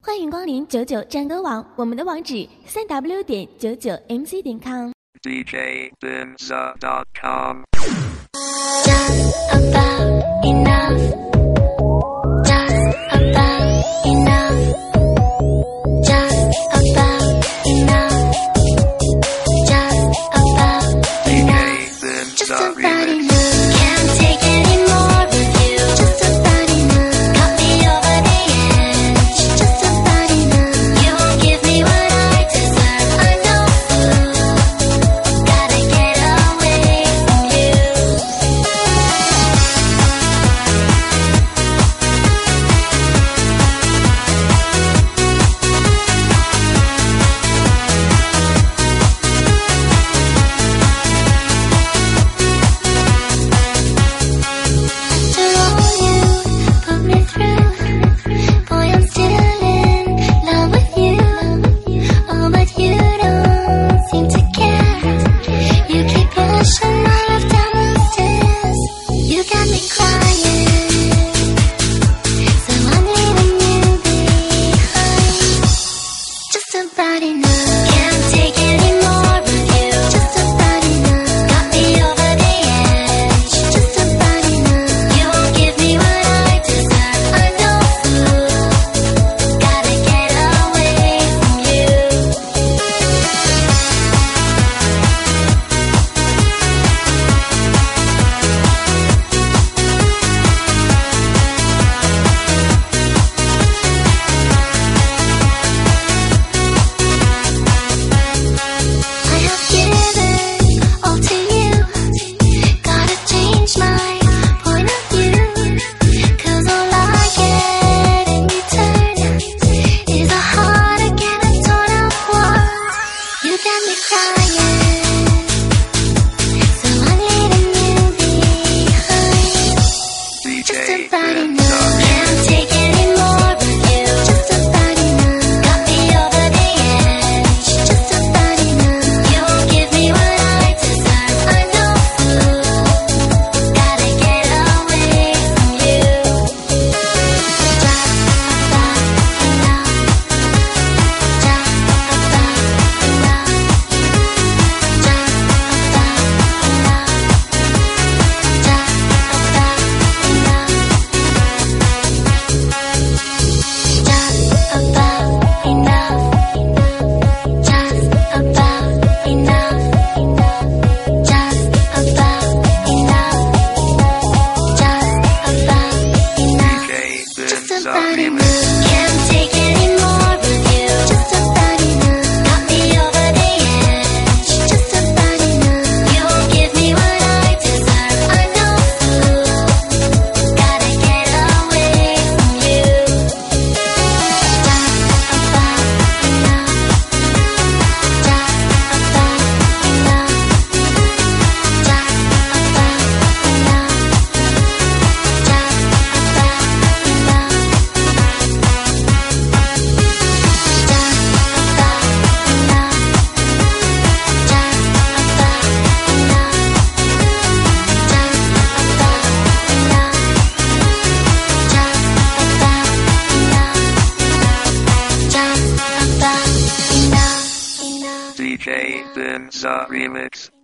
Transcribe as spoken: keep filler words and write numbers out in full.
欢迎光临九九战歌网，我们的网址三 w 点九九 m c 点 com。 d j binza dot com Just about enough. Just about enough. Just about enough. Just about D J enough. Binza Just about Remix. enough. Can't take any more of you. Just about enough. Cut me over the edge. Just about enough. You won't give me what I deserve. I know fool. Gotta get away from you. After all you put me through, boy, I'm still in love with you. Oh, but you don't seem to care. You keep pushing my life down the stairs. You got me crying, so I'm leaving you behind. Just about enough. Can't take any more of you. Just about enough. Got me over the edge. Just about enough. You won't give me what I deserve. I know fool. Gotta get away from you. I have given all to you. Gotta change my point of view. 'Cause all I get in return is a heart again, a torn out one. You got me crying, so I'm leaving you behind. D J Just about Binza enough. Remix. Can't take any more of you. Just about enough. Got me over the edge. Just about enough. You won't give me what I deserve. I know fool. Gotta get away from you. Just about enough. Just about enough. Just about enough. Just about enough. Just about enough. Just about enough. Just about enough. Just about enough. D J Just Binza about Remix. enough. Can't take any more of you. Just about enough. Got me over the edge. Just about enough. You won't give me what I deserve. I know fool. Gotta get away from you. Just about enough. Just about enough. Just about enough. Just about enough. Just about enough. D J Binza Remix.